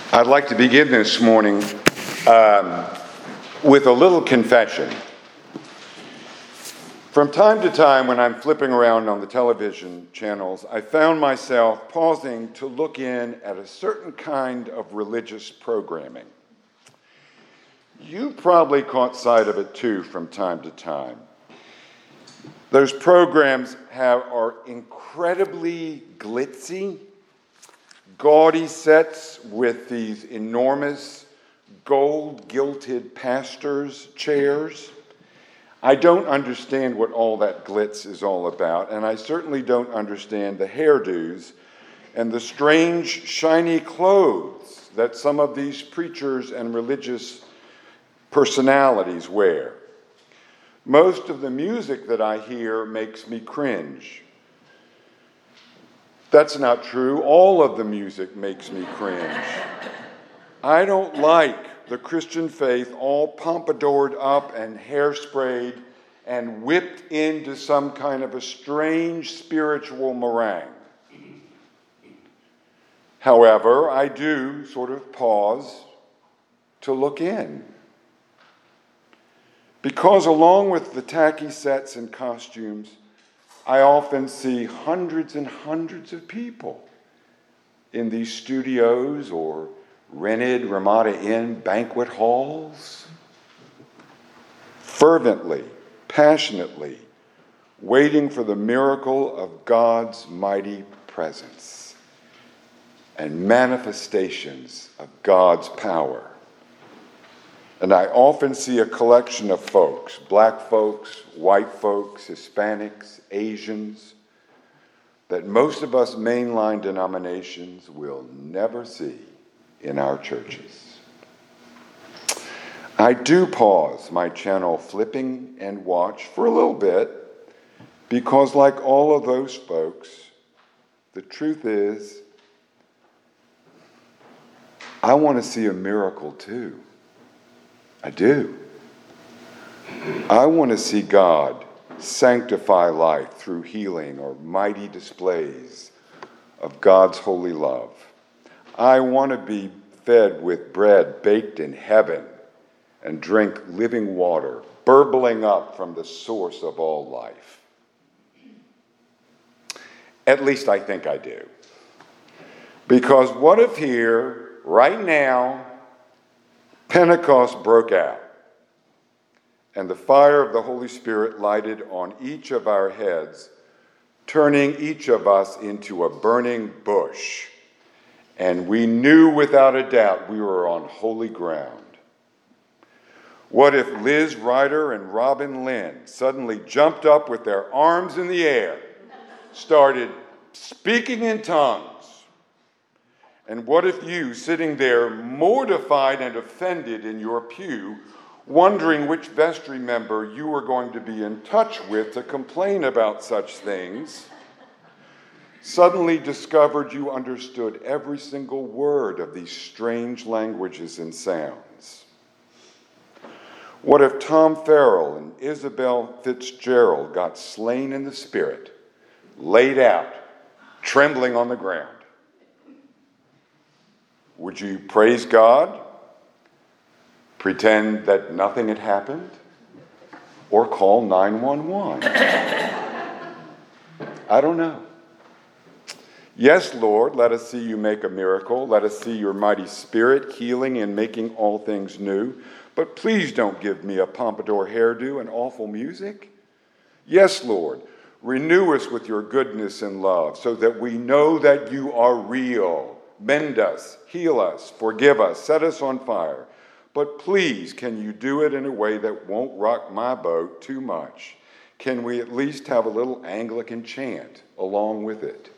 I'd like to begin this morning with a little confession. From time to time, when I'm flipping around on the television channels, I found myself pausing to look in at a certain kind of religious programming. You probably caught sight of it too from time to time. Those programs are incredibly glitzy, gaudy sets with these enormous gold-gilded pastors' chairs. I don't understand what all that glitz is all about, and I certainly don't understand the hairdos and the strange, shiny clothes that some of these preachers and religious personalities wear. Most of the music that I hear makes me cringe. That's not true. All of the music makes me cringe. I don't like the Christian faith all pompadoured up and hairsprayed and whipped into some kind of a strange spiritual meringue. However, I do sort of pause to look in. Because along with the tacky sets and costumes, I often see hundreds and hundreds of people in these studios or rented Ramada Inn banquet halls, fervently, passionately, waiting for the miracle of God's mighty presence and manifestations of God's power. And I often see a collection of folks, black folks, white folks, Hispanics, Asians, that most of us mainline denominations will never see in our churches. I do pause my channel flipping and watch for a little bit because, like all of those folks, the truth is, I want to see a miracle too. I do. I want to see God sanctify life through healing or mighty displays of God's holy love. I want to be fed with bread baked in heaven and drink living water burbling up from the source of all life. At least I think I do. Because what if here, right now, Pentecost broke out, and the fire of the Holy Spirit lighted on each of our heads, turning each of us into a burning bush, and we knew without a doubt we were on holy ground. What if Liz Ryder and Robin Lynn suddenly jumped up with their arms in the air, started speaking in tongues? And what if you, sitting there mortified and offended in your pew, wondering which vestry member you were going to be in touch with to complain about such things, suddenly discovered you understood every single word of these strange languages and sounds? What if Tom Farrell and Isabel Fitzgerald got slain in the spirit, laid out, trembling on the ground? Would you praise God, pretend that nothing had happened, or call 911? I don't know. Yes, Lord, let us see you make a miracle. Let us see your mighty spirit healing and making all things new. But please don't give me a pompadour hairdo and awful music. Yes, Lord, renew us with your goodness and love so that we know that you are real. Mend us, heal us, forgive us, set us on fire. But please, can you do it in a way that won't rock my boat too much? Can we at least have a little Anglican chant along with it?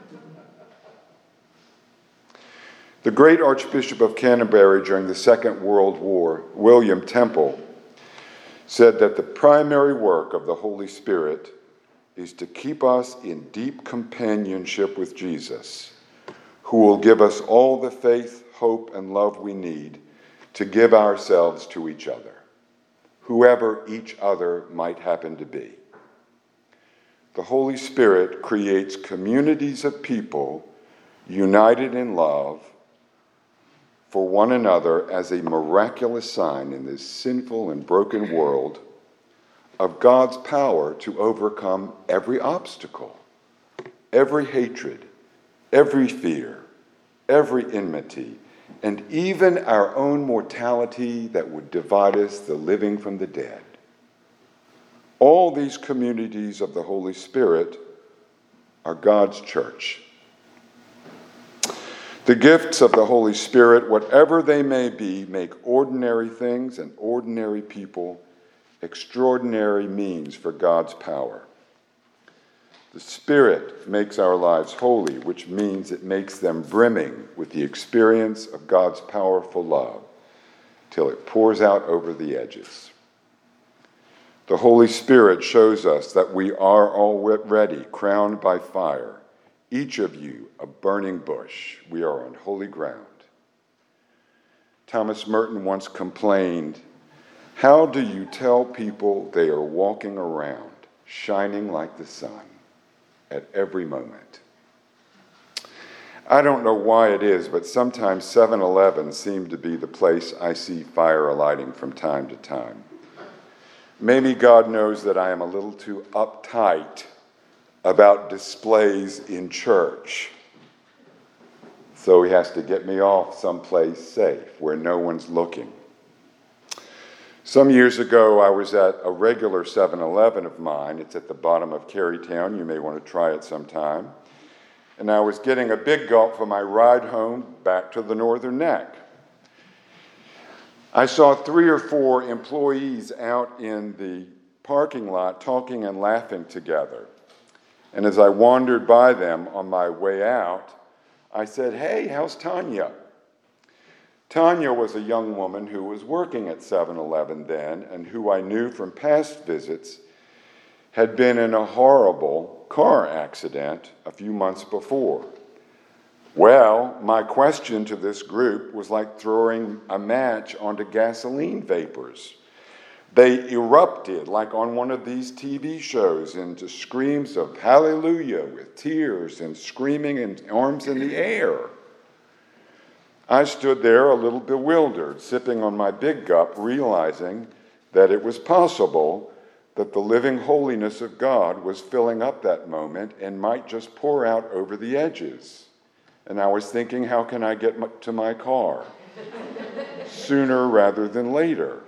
The great Archbishop of Canterbury during the Second World War, William Temple, said that the primary work of the Holy Spirit is to keep us in deep companionship with Jesus, who will give us all the faith, hope, and love we need to give ourselves to each other, whoever each other might happen to be. The Holy Spirit creates communities of people united in love for one another as a miraculous sign in this sinful and broken world of God's power to overcome every obstacle, every hatred, every fear, every enmity, and even our own mortality that would divide us, the living from the dead. All these communities of the Holy Spirit are God's church. The gifts of the Holy Spirit, whatever they may be, make ordinary things and ordinary people extraordinary means for God's power. The Spirit makes our lives holy, which means it makes them brimming with the experience of God's powerful love till it pours out over the edges. The Holy Spirit shows us that we are already crowned by fire, each of you a burning bush. We are on holy ground. Thomas Merton once complained, "How do you tell people they are walking around, shining like the sun at every moment?" I don't know why it is, but sometimes 7-Eleven seem to be the place I see fire alighting from time to time. Maybe God knows that I am a little too uptight about displays in church, so he has to get me off someplace safe where no one's looking. Some years ago, I was at a regular 7-Eleven of mine. It's at the bottom of Carytown. You may want to try it sometime. And I was getting a big gulp for my ride home back to the Northern Neck. I saw 3 or 4 employees out in the parking lot talking and laughing together. And as I wandered by them on my way out, I said, "Hey, how's Tanya?" Tanya was a young woman who was working at 7-Eleven then and who I knew from past visits had been in a horrible car accident a few months before. Well, my question to this group was like throwing a match onto gasoline vapors. They erupted like on one of these TV shows into screams of hallelujah with tears and screaming and arms in the air. I stood there a little bewildered, sipping on my big gup, realizing that it was possible that the living holiness of God was filling up that moment and might just pour out over the edges. And I was thinking, how can I get to my car sooner rather than later?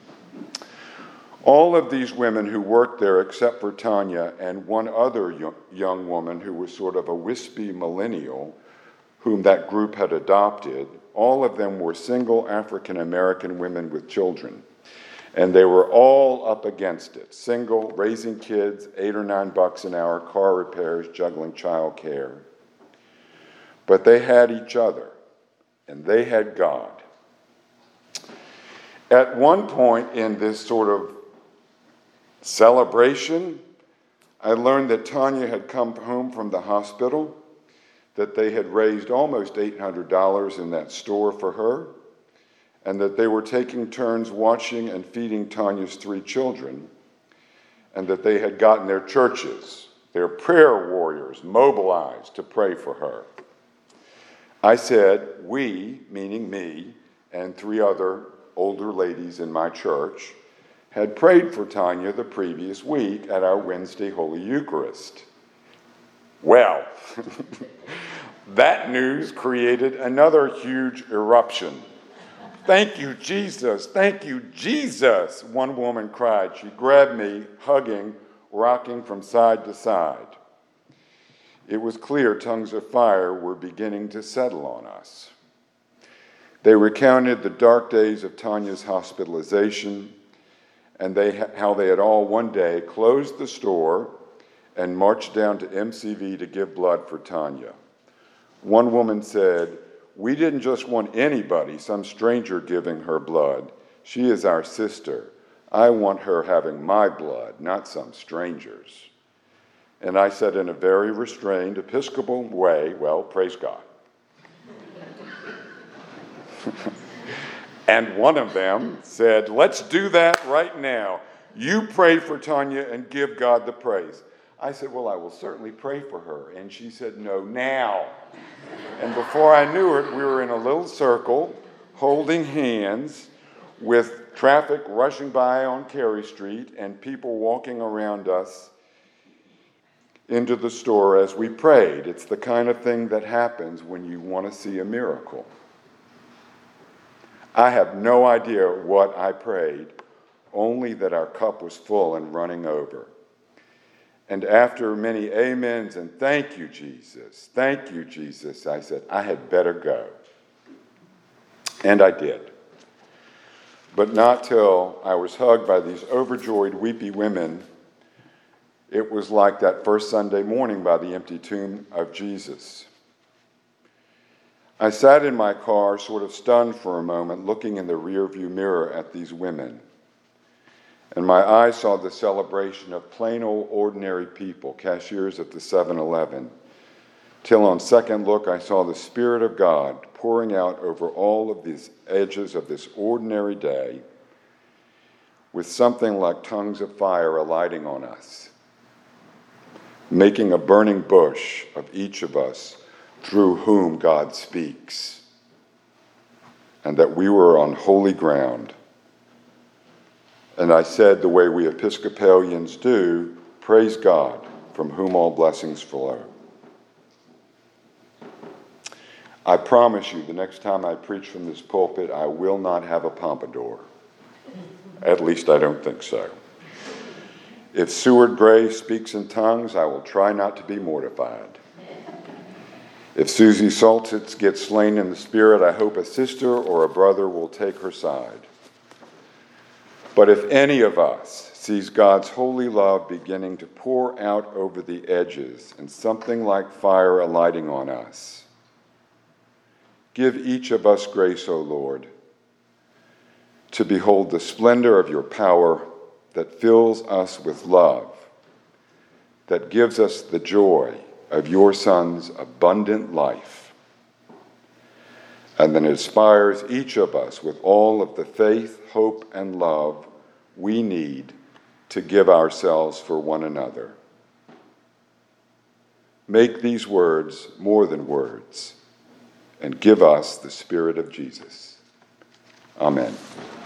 All of these women who worked there, except for Tanya and one other young woman who was sort of a wispy millennial, whom that group had adopted, all of them were single African-American women with children. And they were all up against it. Single, raising kids, $8 or $9 an hour, car repairs, juggling child care. But they had each other, and they had God. At one point in this sort of celebration, I learned that Tanya had come home from the hospital, that they had raised almost $800 in that store for her, and that they were taking turns watching and feeding Tanya's 3 children, and that they had gotten their churches, their prayer warriors, mobilized to pray for her. I said, we, meaning me, and 3 other older ladies in my church, had prayed for Tanya the previous week at our Wednesday Holy Eucharist. Well, that news created another huge eruption. "Thank you, Jesus. Thank you, Jesus," one woman cried. She grabbed me, hugging, rocking from side to side. It was clear tongues of fire were beginning to settle on us. They recounted the dark days of Tanya's hospitalization and how they had all one day closed the store and marched down to MCV to give blood for Tanya. One woman said, "We didn't just want anybody, some stranger giving her blood. She is our sister. I want her having my blood, not some stranger's." And I said in a very restrained Episcopal way, "Well, praise God." And one of them said, "Let's do that right now. You pray for Tanya and give God the praise." I said, "Well, I will certainly pray for her." And she said, "No, now." And before I knew it, we were in a little circle, holding hands with traffic rushing by on Carey Street and people walking around us into the store as we prayed. It's the kind of thing that happens when you want to see a miracle. I have no idea what I prayed, only that our cup was full and running over. And after many amens and thank you, Jesus, I said, I had better go. And I did. But not till I was hugged by these overjoyed, weepy women. It was like that first Sunday morning by the empty tomb of Jesus. I sat in my car, sort of stunned for a moment, looking in the rearview mirror at these women. And my eyes saw the celebration of plain old ordinary people, cashiers at the 7-Eleven, till on second look I saw the Spirit of God pouring out over all of these edges of this ordinary day with something like tongues of fire alighting on us, making a burning bush of each of us through whom God speaks, and that we were on holy ground. And I said, the way we Episcopalians do, praise God, from whom all blessings flow. I promise you, the next time I preach from this pulpit, I will not have a pompadour. At least I don't think so. If Seward Gray speaks in tongues, I will try not to be mortified. If Susie Saltitz gets slain in the Spirit, I hope a sister or a brother will take her side. But if any of us sees God's holy love beginning to pour out over the edges and something like fire alighting on us, give each of us grace, O Lord, to behold the splendor of your power that fills us with love, that gives us the joy of your Son's abundant life, and that inspires each of us with all of the faith, hope, and love we need to give ourselves for one another. Make these words more than words, and give us the Spirit of Jesus. Amen.